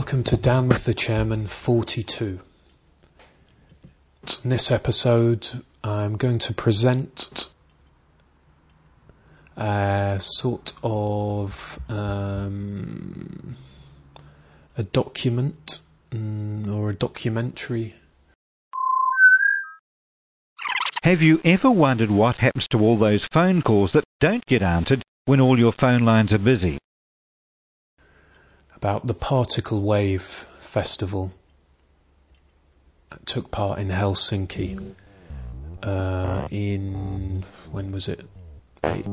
Welcome to Down with the Chairman 42. In this episode, I'm going to present a sort of a document or a documentary. Have you ever wondered what happens to all those phone calls that don't get answered when all your phone lines are busy? About the Particle Wave Festival that took part in Helsinki in, when was it? It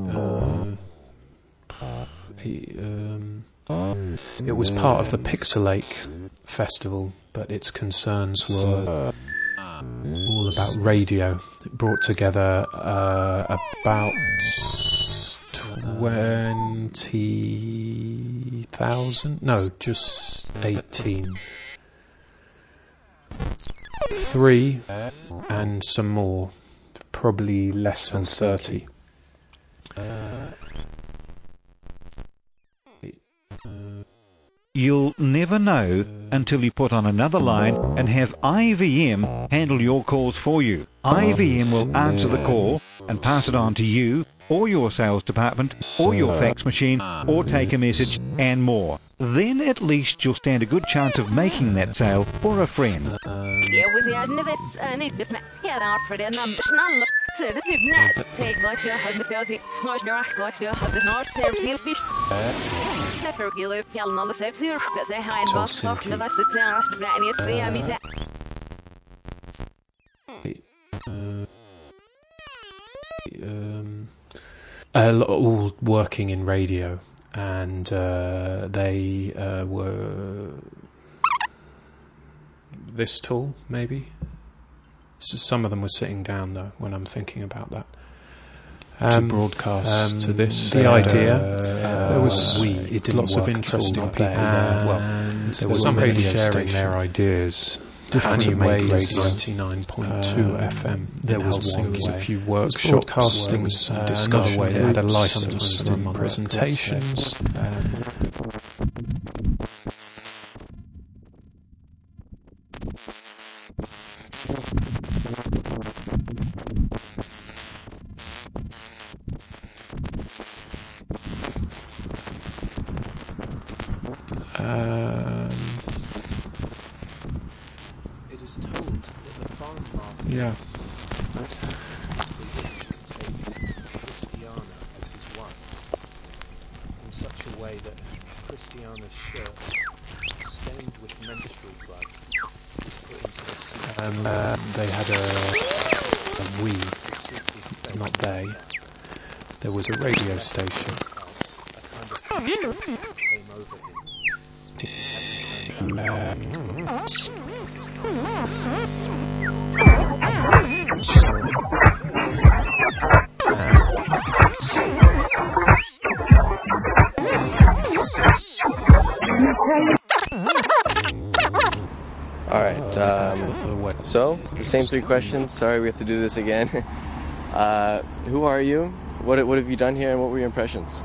was part of the Pixelake Festival, but its concerns were all about radio. It brought together about 20,000? No, just 18. 3 and some more, probably less than 30. You'll never know until you put on another line and have IVM handle your calls for you. IVM will answer the call and pass it on to you or your sales department or your fax machine or take a message and more. Then at least you'll stand a good chance of making that sale for a friend. All working in radio, and they were this tall, maybe. So some of them were sitting down, though, when I'm thinking about that. To broadcast to this, the idea, there was lots of interesting people there. Well, there were some radio sharing their ideas. Different ways. 99.2 FM. There was a few workshops, broadcasting some discussion. They had a license and presentations. It is told that the farm master Yeah. Christiana as his wife in such a way that Christiana's shirt, stained with menstrual blood, was put into the soup. They had not they. There was a radio station. A kind of came over him. Alright, so, the same 3 questions. Sorry we have to do this again. Who are you? What have you done here, and what were your impressions?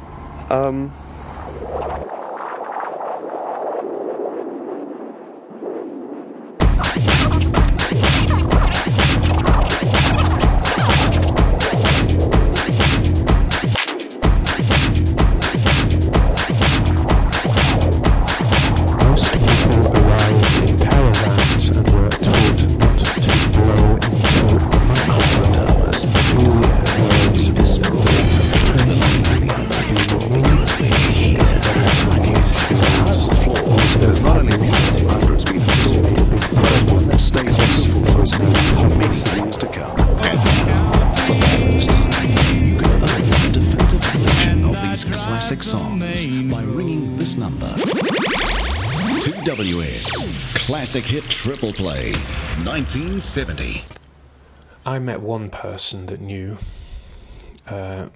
Classic hit triple play, 1970. I met one person that knew. I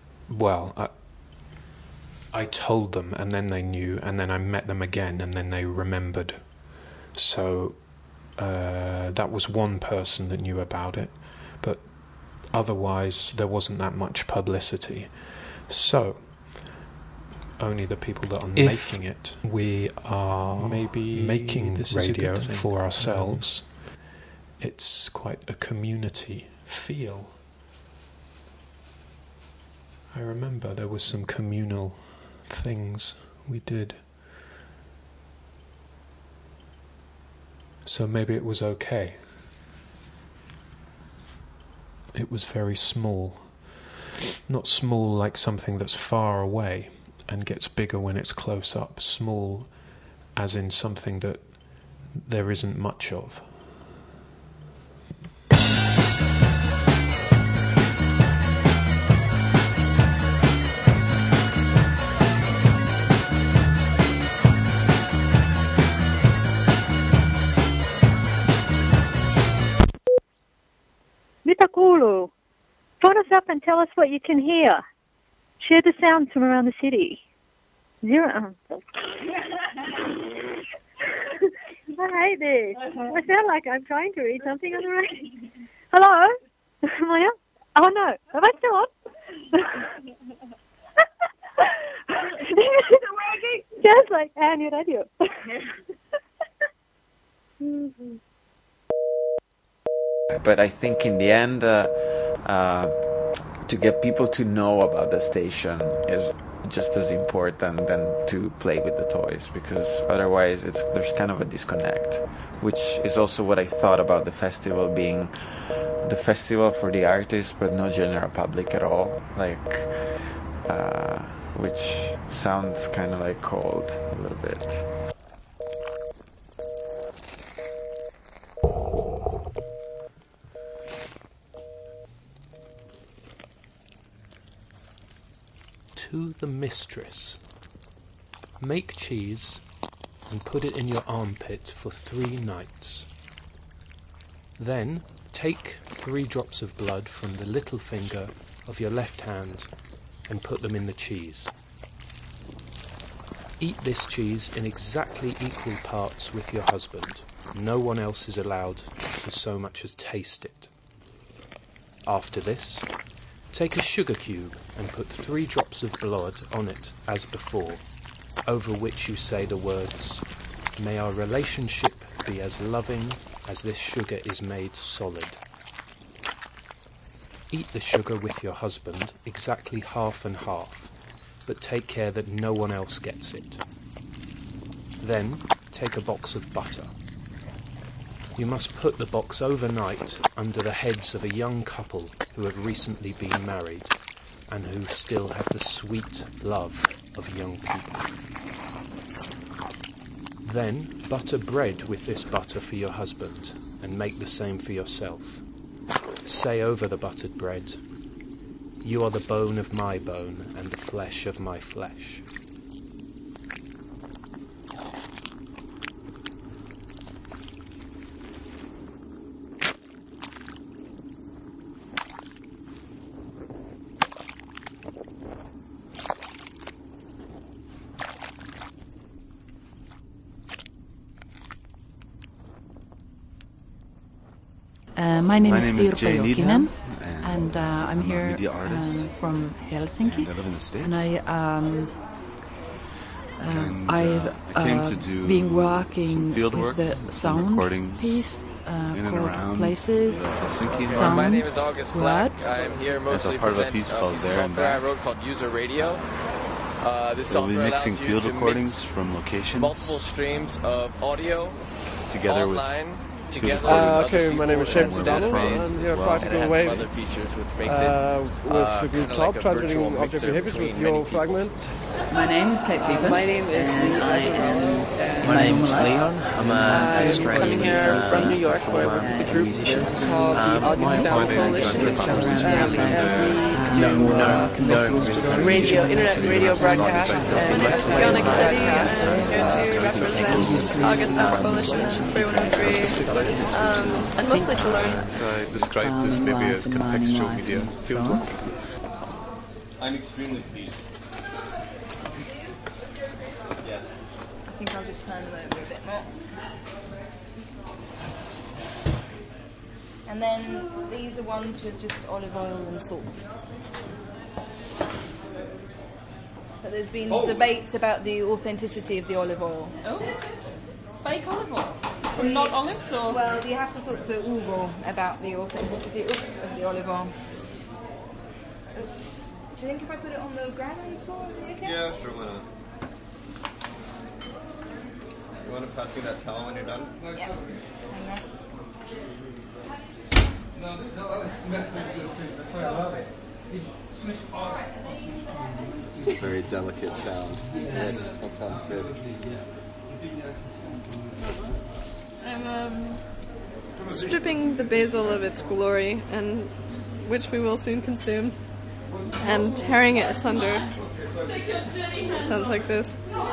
told them, and then they knew, and then I met them again, and then they remembered. So that was one person that knew about it, but otherwise there wasn't that much publicity. So only the people that are making it. We are maybe making this radio for ourselves. It's quite a community feel. I remember there was some communal things we did. So maybe it was okay. It was very small. Not small like something that's far away and gets bigger when it's close up. Small as in something that there isn't much of. Mitä kuuluu? Phone us up and tell us what you can hear. Share the sounds from around the city. Zero. I hate this. I sound like I'm trying to read something on the radio. Hello? Maya? Oh no. Am I still on? Just like Annie Radio. But I think in the end, to get people to know about the station is just as important than to play with the toys, because otherwise there's kind of a disconnect, which is also what I thought about the festival being the festival for the artists but no general public at all, like which sounds kind of like cold a little bit. To the mistress. Make cheese and put it in your armpit for 3 nights. Then take 3 drops of blood from the little finger of your left hand and put them in the cheese. Eat this cheese in exactly equal parts with your husband. No one else is allowed to so much as taste it. After this, take a sugar cube and put 3 drops of blood on it as before, over which you say the words, "May our relationship be as loving as this sugar is made solid." Eat the sugar with your husband exactly half and half, but take care that no one else gets it. Then take a box of butter. You must put the box overnight under the heads of a young couple who have recently been married and who still have the sweet love of young people. Then butter bread with this butter for your husband and make the same for yourself. Say over the buttered bread, "You are the bone of my bone and the flesh of my flesh." My name is Sirpa Jokinen, and I'm here from Helsinki. And I live in the States. And I've been working with the sound piece called Places, Sounds, My name is August Black. Words. I'm here mostly as a part of a piece called There and software I Back. wrote called User Radio. This We'll be software mixing allows you field to recordings mix from locations multiple streams of audio together online. with Together okay, my name is James O'Donnell. I'm here at Practical Wave other features which makes it with the group kinda Top, like a transmitting virtual object mixer behaviors with between many your people. fragment. My name is Kate Sievers. My name is My name is Leon. I'm coming here from New York where I work with a group called the Audio Sound Coalition. Radio, internet radio broadcasts and Ionic City, and I'm here to represent August Sound Coalition and 3103, and mostly to learn. I describe this maybe as contextual media fieldwork. I'm extremely pleased. I think I'll just turn them over a bit more. And then these are ones with just olive oil and salt. But there's been debates about the authenticity of the olive oil. Oh, fake olive oil? From not olives, or? Well, you have to talk to Ugo about the authenticity of the olive oil. Oops. Do you think if I put it on the ground on the floor, it'll be okay? Yeah, sure, why not? You want to pass me that towel when you're done? Yeah. It's a very delicate sound. Yes, that sounds good. I'm stripping the basil of its glory, and which we will soon consume, and tearing it asunder. It sounds like this.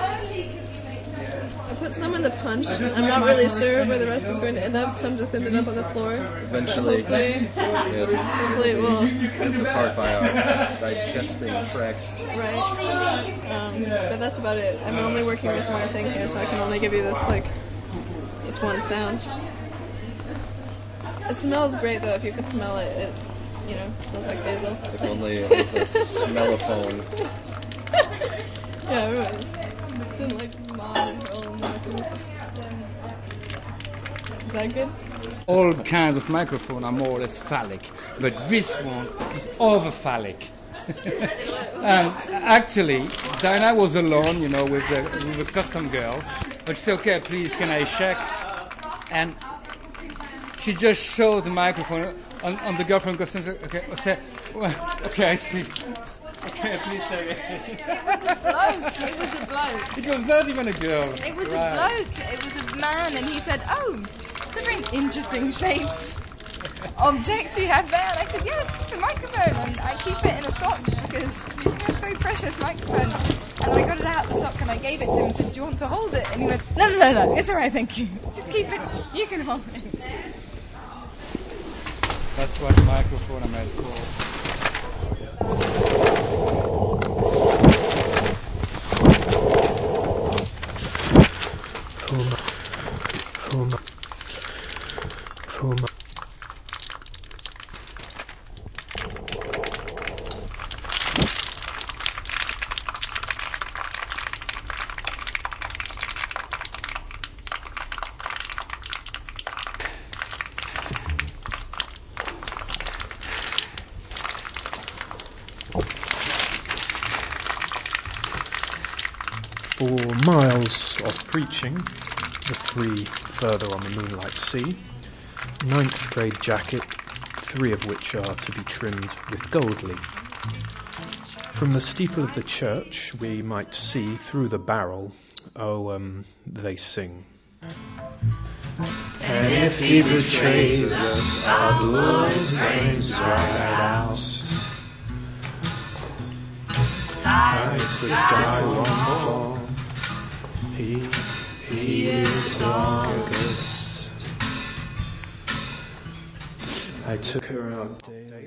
I put some in the punch. I'm not really sure where the rest is going to end up. Some just ended up on the floor. Eventually, hopefully it will depart by our digesting tract. Right. But that's about it. I'm only working with one thing here, so I can only give you this one sound. It smells great though. If you could smell it, it smells like basil. If only it was a smellophone. Yeah, everyone didn't like mom and girl and Is that good? All kinds of microphones are more or less phallic, but this one is over phallic. And actually, Diana was alone, with a custom girl. But she said, "Okay, please, can I check?" And she just showed the microphone on the girl from customs. Okay, I said, well, "Okay, I see. Okay, please take it." It was a bloke. It was not even a girl. It was a bloke. It was a man, and he said, "Oh, it's a very interesting shaped object you have there." And I said, "Yes, it's a microphone, and I keep it in a sock because it's a very precious microphone." And I got it out of the sock and I gave it to him and said, "Do you want to hold it?" And he went, No, it's all right, thank you. Just keep it. You can hold it." That's what microphone are made for. For miles of preaching, the 3 further on the Moonlight Sea, 9th grade jacket, 3 of which are to be trimmed with gold leaf. From the steeple of the church, we might see through the barrel, they sing. And if he betrays us, our blood is right out. It's the sidewalk. He is August. I took her out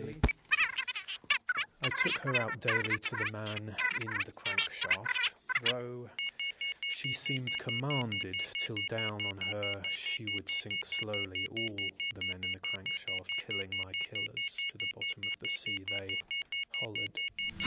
daily to the man in the crankshaft, though she seemed commanded till down on her she would sink slowly. All the men in the crankshaft killing my killers to the bottom of the sea, they hollered.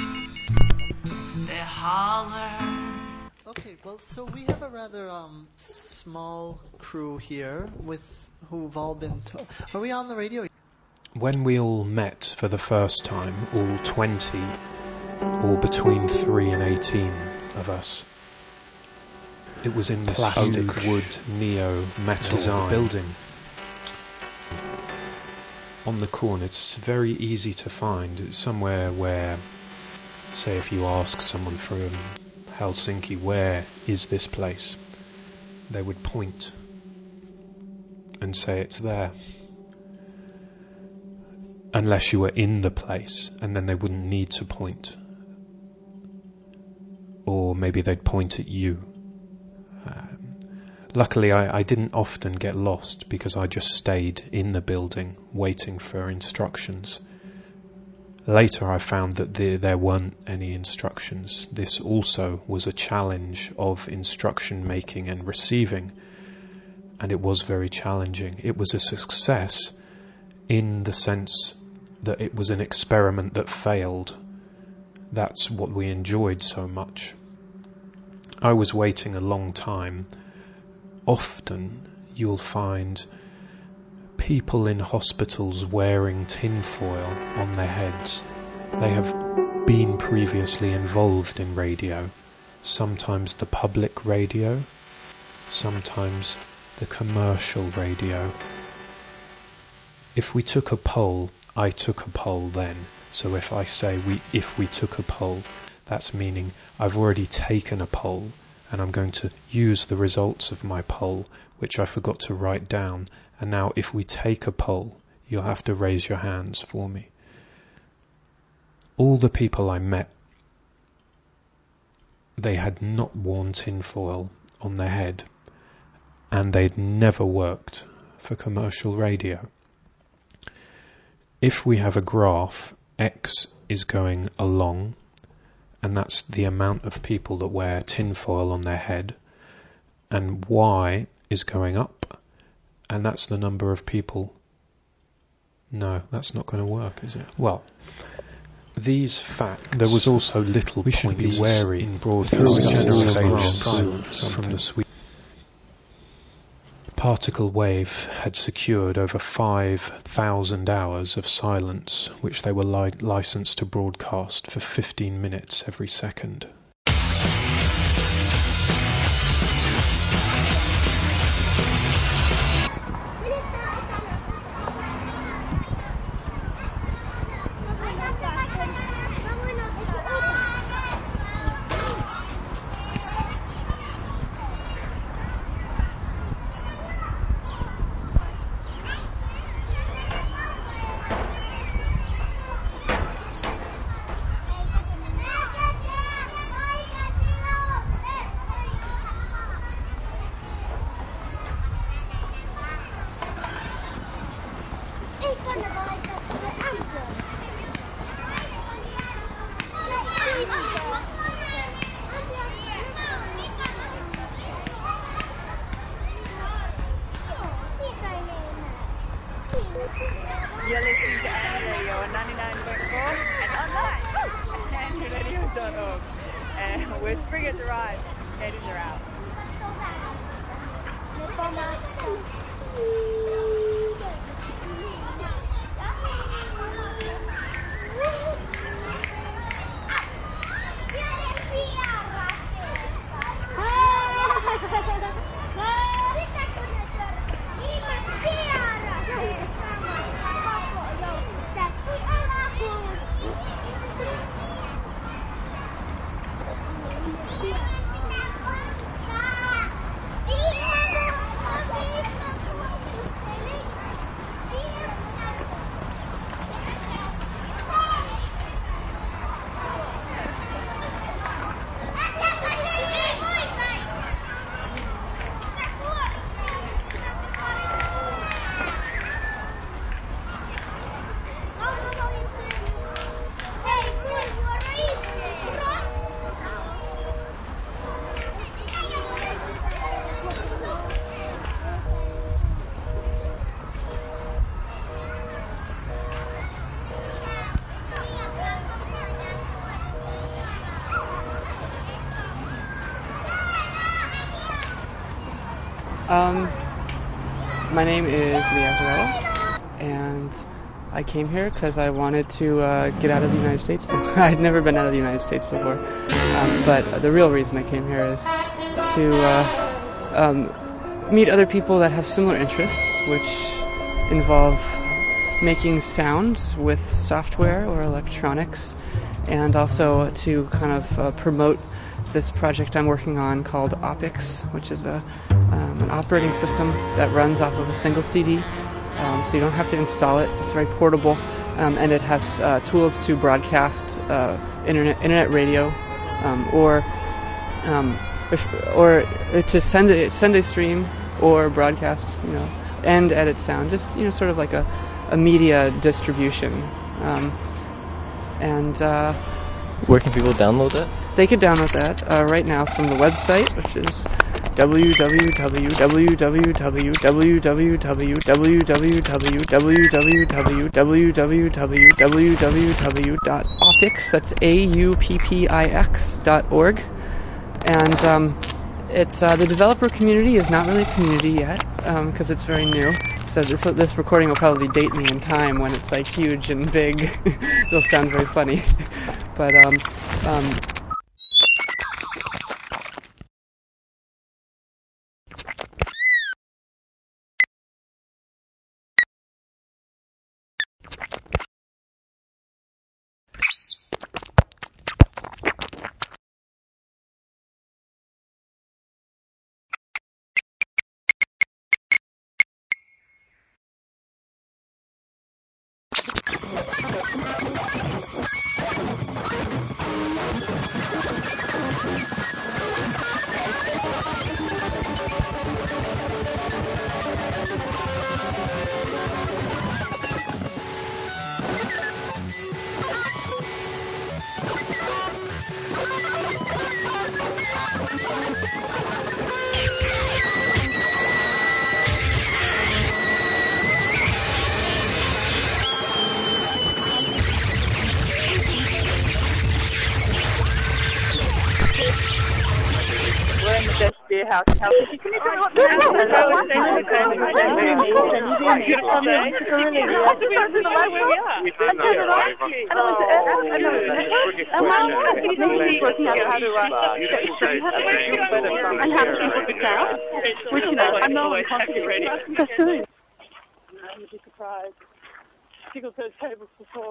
They holler. Okay, well, so we have a rather small crew here with who've all been. Are we on the radio? When we all met for the first time, all 20, or between 3 and 18 of us, it was in this plastic wood neo-metal design building. On the corner, it's very easy to find. It's somewhere where, say if you ask someone from Helsinki, where is this place, they would point and say it's there. Unless you were in the place, and then they wouldn't need to point. Or maybe they'd point at you. Luckily, I didn't often get lost because I just stayed in the building waiting for instructions. Later I found that there weren't any instructions. This also was a challenge of instruction making and receiving, and it was very challenging. It was a success in the sense that it was an experiment that failed, That's what we enjoyed so much. I was waiting a long time. Often you'll find people in hospitals wearing tinfoil on their heads. They have been previously involved in radio. Sometimes the public radio, sometimes the commercial radio. If we took a poll, I took a poll then. So if I say if we took a poll, that's meaning I've already taken a poll, and I'm going to use the results of my poll, which I forgot to write down. And now if we take a poll, you'll have to raise your hands for me. All the people I met, they had not worn tinfoil on their head, and they'd never worked for commercial radio. If we have a graph, X is going along, and that's the amount of people that wear tinfoil on their head, and Y is going up, and that's the number of people. No, that's not going to work, is it? Well, these facts. There was also little. We should be wary in broadcasting from the sweet. Particle Wave had secured over 5,000 hours of silence, which they were licensed to broadcast for 15 minutes every second. You're listening to Andy Radio on 99.4 and online at andyradio.org. And we're spring has arrived. Ladies are out. My name is Lee Azzarello, and I came here because I wanted to get out of the United States. I'd never been out of the United States before, but the real reason I came here is to meet other people that have similar interests, which involve making sound with software or electronics, and also to kind of promote this project I'm working on called OPIX, which is an operating system that runs off of a single CD, so you don't have to install it. It's very portable, and it has tools to broadcast internet radio, or to send a stream or broadcast, and edit sound. Just sort of like a media distribution, and. Where can people download that? They could download that right now from the website, which is www.auppix, that's AUPPIX.org. And it's the developer community is not really a community yet because it's very new. So this recording will probably date me in time when it's like huge and big. It'll sound very funny, but House. Can you tell me what the I'm not surprised. Tickled those tables before.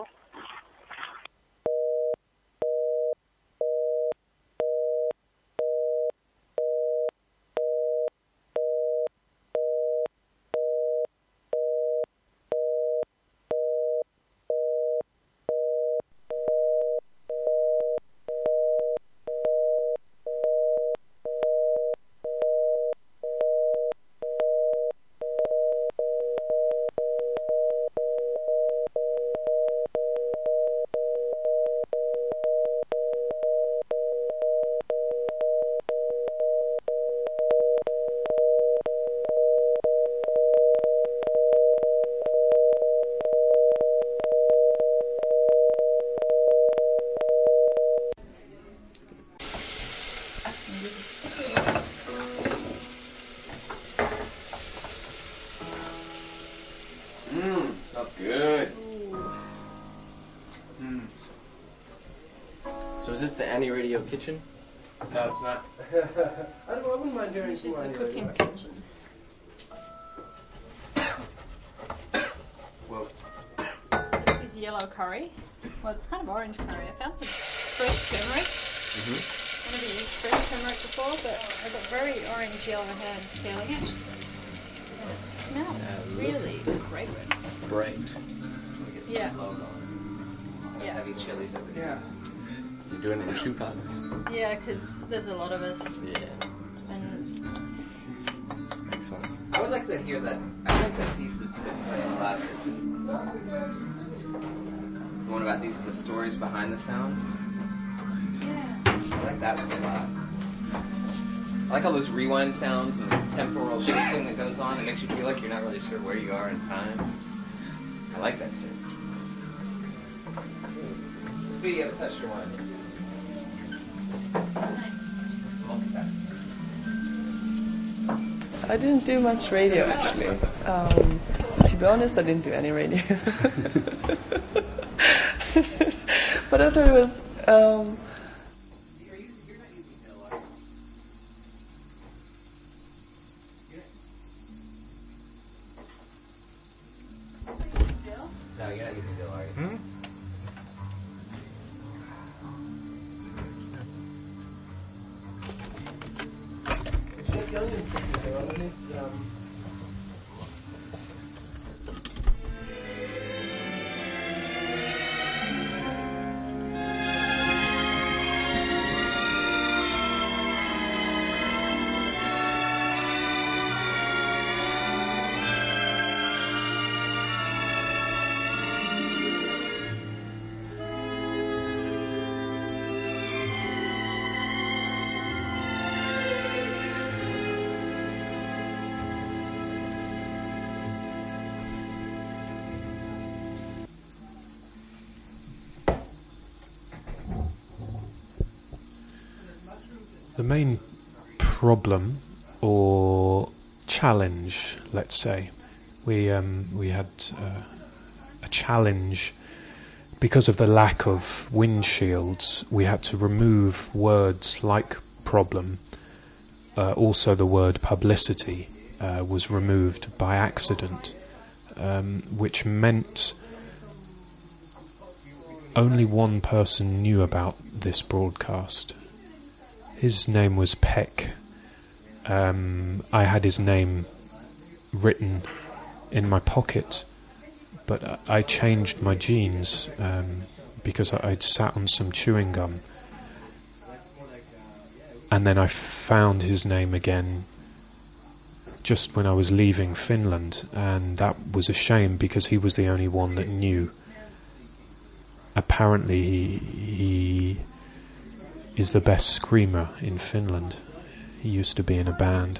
That's good. So is this the Annie Radio kitchen? No, it's not. I wouldn't mind doing This is the Annie cooking Radio. kitchen. Well, This is yellow curry. Well, it's kind of orange curry. I found some fresh turmeric. I've never used fresh turmeric before, but I've got very orange yellow hands peeling it. And it smells really fragrant. Great. Yeah. Yeah. Heavy chilies over there. Yeah. You're doing it in 2 pots. Yeah, because there's a lot of us. Yeah. And Excellent. I would like to hear that. I like that piece that's been playing a lot. It's the one about these are the stories behind the sounds. Yeah. I like that one a lot. I like all those rewind sounds and the temporal shifting that goes on. It makes you feel like you're not really sure where you are in time. I like that shit. Speedy, you haven't touched your wine. I didn't do much radio actually. To be honest, I didn't do any radio. But I thought it was. No, you're not using Dill, are you? main problem or challenge, let's say, we had a challenge because of the lack of windshields. We had to remove words like problem. Also, the word publicity was removed by accident, which meant only one person knew about this broadcast. His name was Peck. I had his name written in my pocket, but I changed my jeans because I'd sat on some chewing gum, and then I found his name again just when I was leaving Finland, and that was a shame because he was the only one that knew. Apparently he is the best screamer in Finland. He used to be in a band.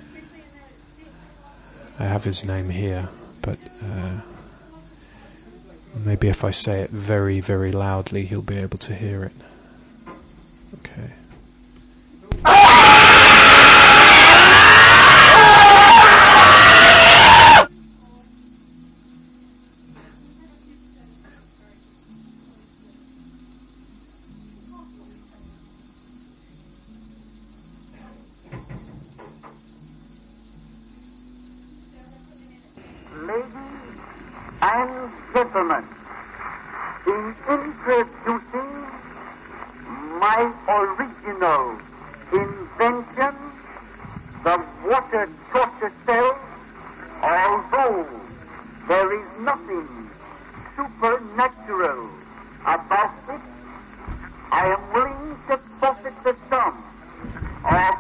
I have his name here, but maybe if I say it very, very loudly, he'll be able to hear it. Okay. And gentlemen, in introducing my original invention, the water torture cell, although there is nothing supernatural about it, I am willing to forfeit the sum of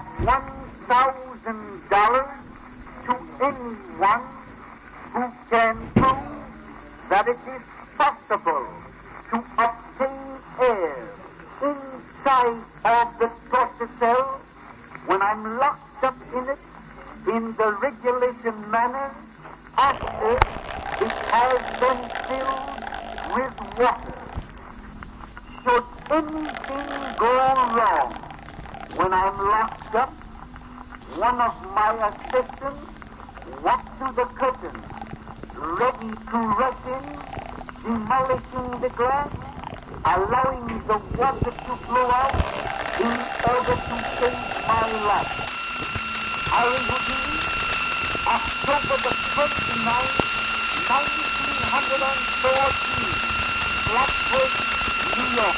$1,000 to anyone who can prove that it is possible to obtain air inside of the torture cell when I'm locked up in it in the regulation manner after it has been filled with water. Should anything go wrong when I'm locked up, one of my assistants walks to the curtain, ready to rush in, demolishing the glass, allowing the water to flow out in order to save my life. Harry Houdini, October the 29th, 1914, Blackwood, New York.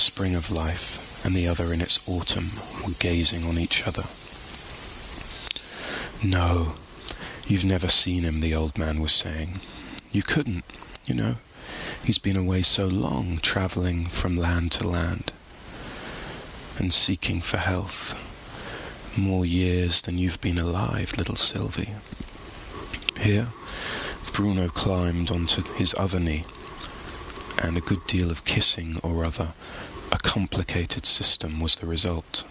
spring of life and the other in its autumn were gazing on each other. "No, you've never seen him," the old man was saying. "You couldn't, you know. He's been away so long, travelling from land to land and seeking for health. More years than you've been alive, little Sylvie." Here, Bruno climbed onto his other knee, and a good deal of kissing, or rather, a complicated system was the result.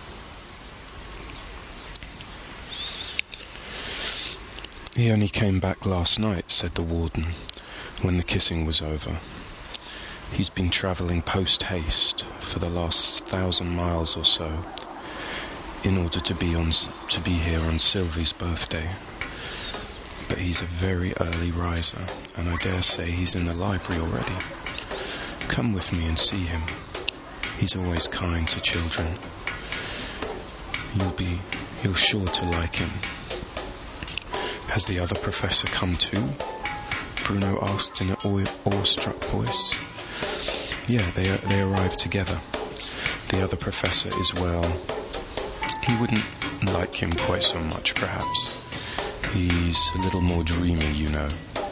"He only came back last night," said the warden, when the kissing was over. "He's been travelling post-haste for the last 1,000 miles or so in order to be here on Sylvie's birthday. But he's a very early riser, and I dare say he's in the library already. Come with me and see him. He's always kind to children. You're sure to like him." "Has the other professor come too?" Bruno asked in an awestruck voice. "Yeah, they arrived together. The other professor is, well, you wouldn't like him quite so much, perhaps. He's a little more dreamy, you know."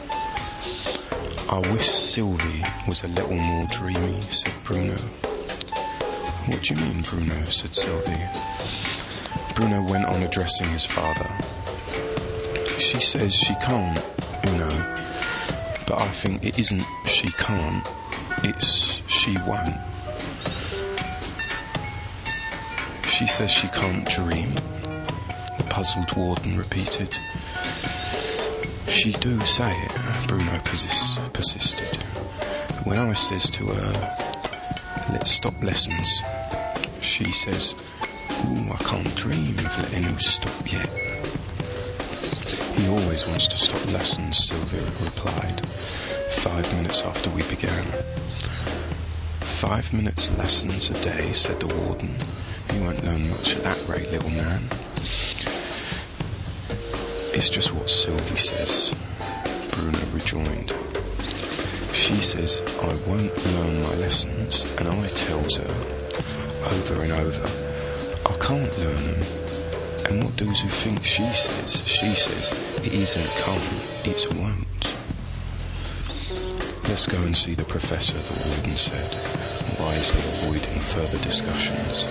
"I wish Sylvie was a little more dreamy," said Bruno. "What do you mean, Bruno?" said Sylvie. Bruno went on addressing his father. "She says she can't, you know, but I think it isn't she can't, it's she won't." "She says she can't dream," the puzzled warden repeated. "She do say it," Bruno persisted. "When I says to her, 'Let's stop lessons,' she says, 'Ooh, I can't dream of letting you stop yet.'" "He always wants to stop lessons," Sylvia replied, 5 minutes after we began. 5 minutes lessons a day," said the warden. "You won't learn much at that rate, little man." "It's just what Sylvie says," Bruno rejoined. "She says I won't learn my lessons, and I tells her, over and over, I can't learn them. And what does you think she says? She says it isn't can't, it's won't." "Let's go and see the professor," the warden said, wisely avoiding further discussions.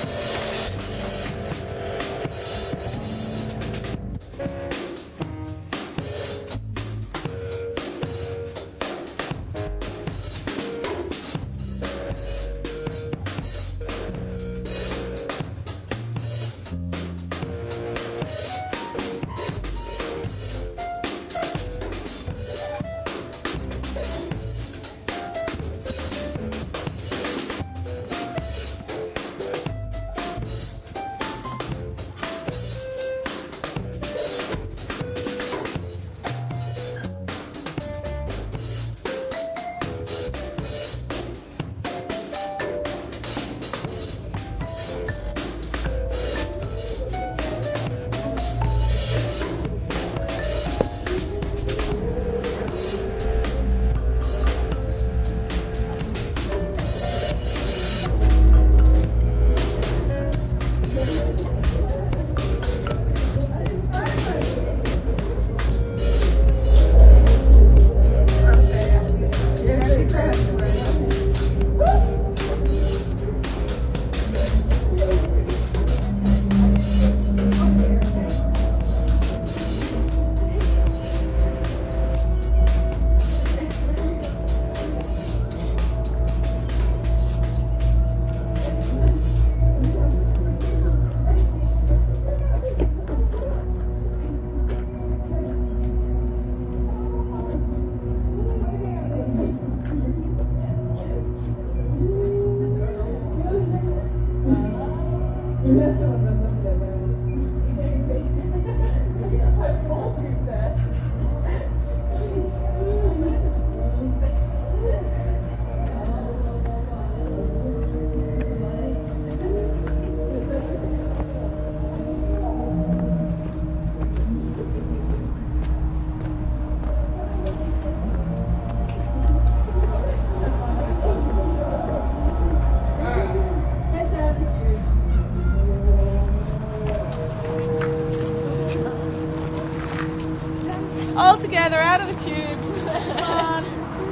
All together, out of the tubes. Come on.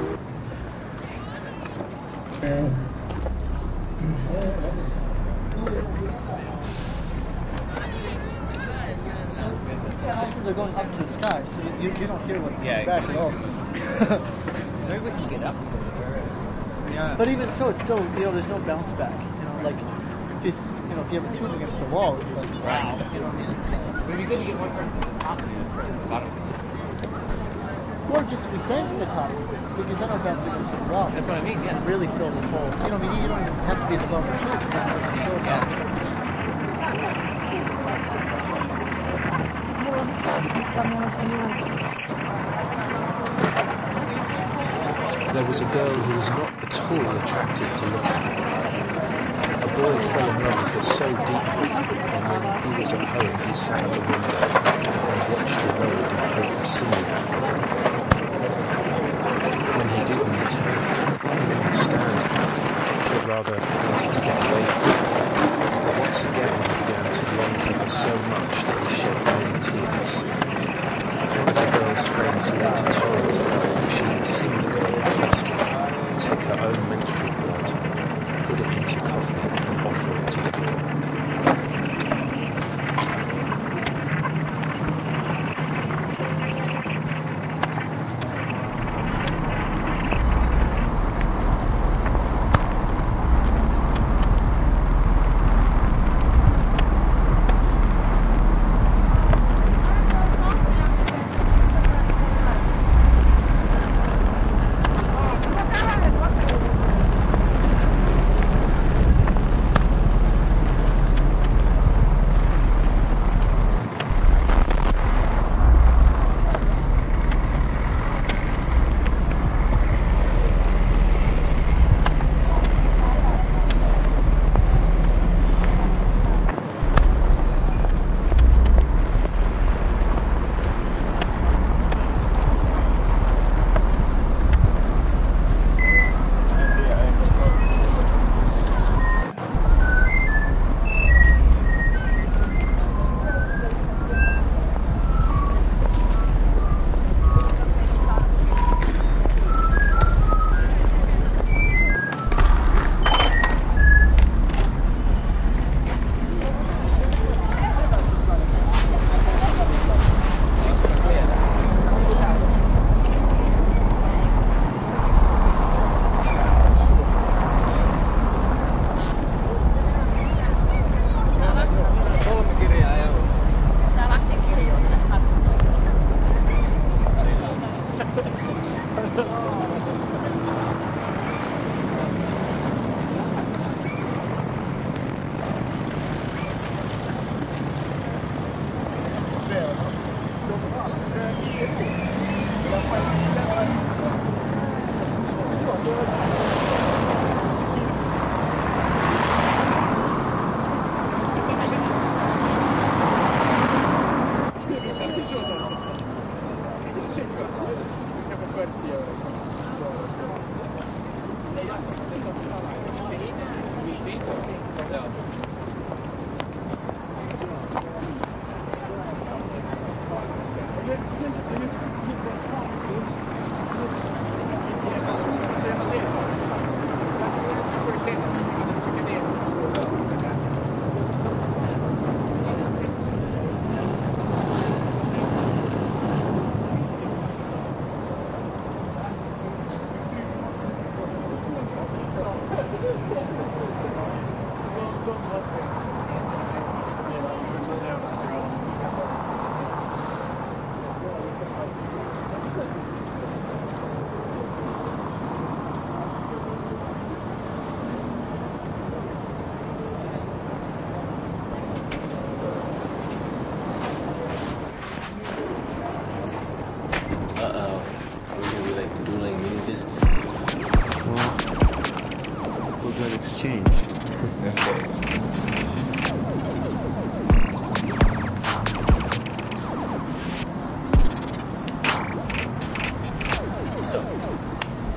Yeah, also they're going up to the sky, so you don't hear what's coming back at all. Maybe we can get up. Yeah. But even so, it's still, there's no bounce back. Like, if you have a tube against the wall, it's like, wow. You know what I mean? But it'd be good to get one person at the top and the other person at the bottom. Or just descend to the top, because then our bounce against as well. That's what I mean, yeah. Really fill this hole. You don't even have to be at the bottom of the tube, just to fill that. There was a girl who was not at all attractive to look at. A boy fell in love with her so deeply, and when he was at home, he sat at the window and watched the road in hope of seeing her. When he did meet her, he couldn't stand her, but rather wanted to get away from her. But once again, he began to long for her so much that he shed many tears. One of the girl's friends later told that she had seen the girl in question take her own menstrual blood, put it into coffee and offer it to the boy.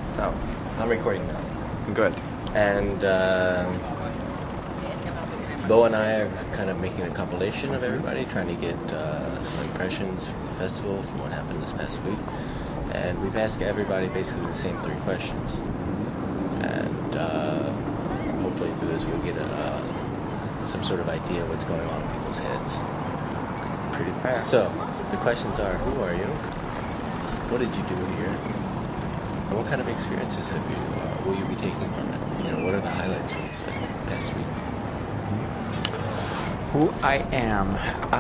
I'm recording now. Good. And Thibaut and I are kind of making a compilation of everybody, trying to get some impressions from the festival, from what happened this past week. And we've asked everybody basically the same 3 questions. And hopefully through this we'll get some sort of idea of what's going on in people's heads. Pretty fair. So, the questions are, who are you? What did you do here? And what kind of experiences will you be taking from it? What are the highlights from this past week? Who I am?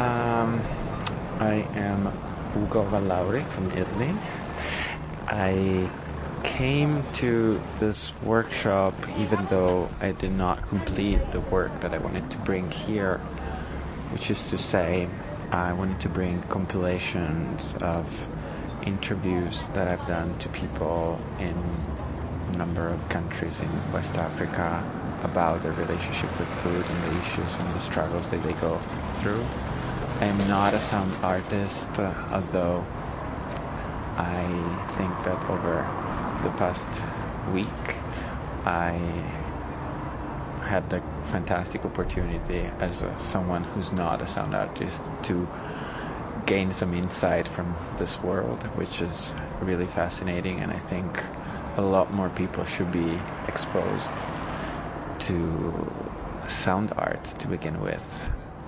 I am Ugo Valauri from Italy. I came to this workshop even though I did not complete the work that I wanted to bring here, which is to say, I wanted to bring compilations of interviews that I've done to people in a number of countries in West Africa about their relationship with food and the issues and the struggles that they go through. I'm not a sound artist, although I think that over the past week I had the fantastic opportunity as someone who's not a sound artist to gain some insight from this world, which is really fascinating, and I think a lot more people should be exposed to sound art to begin with.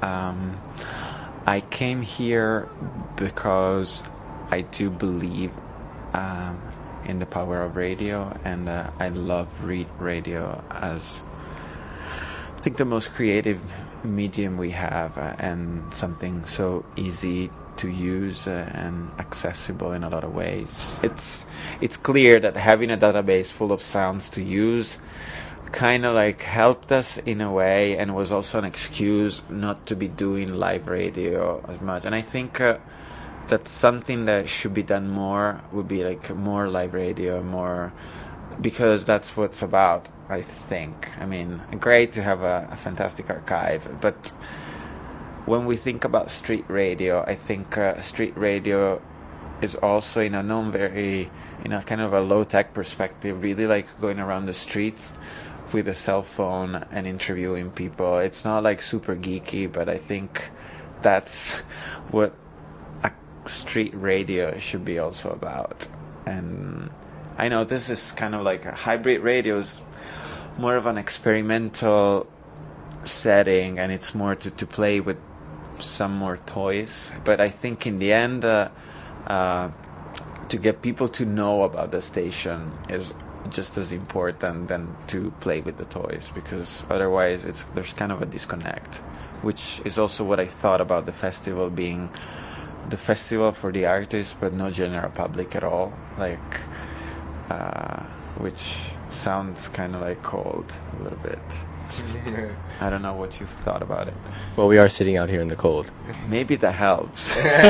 I came here because I do believe in the power of radio, and I love radio as I think the most creative medium we have, and something so easy to use and accessible in a lot of ways. It's clear that having a database full of sounds to use kind of like helped us in a way, and was also an excuse not to be doing live radio as much. And I think that's something that should be done more, would be like more live radio, more, because that's what it's about, I think. I mean, great to have a fantastic archive, but when we think about street radio, I think street radio is also in a kind of a low-tech perspective, really like going around the streets with a cell phone and interviewing people. It's not like super geeky, but I think that's what a street radio should be also about. And I know this is kind of like a hybrid radio, is more of an experimental setting, and it's more to play with some more toys. But I think in the end, to get people to know about the station is just as important than to play with the toys, because otherwise there's kind of a disconnect, which is also what I thought about the festival being the festival for the artists, but no general public at all, like which sounds kind of like cold a little bit. I don't know what you've thought about it. Well, we are sitting out here in the cold. Maybe that helps.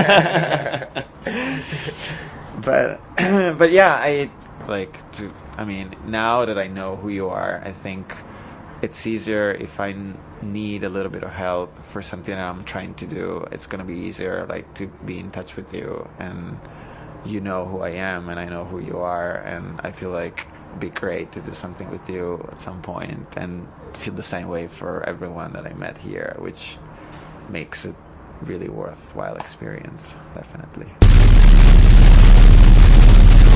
But yeah, I mean, now that I know who you are, I think it's easier if I need a little bit of help for something that I'm trying to do. It's going to be easier, like, to be in touch with you, and you know who I am and I know who you are, and I feel like it'd be great to do something with you at some point, and feel the same way for everyone that I met here, which makes it really worthwhile experience, definitely.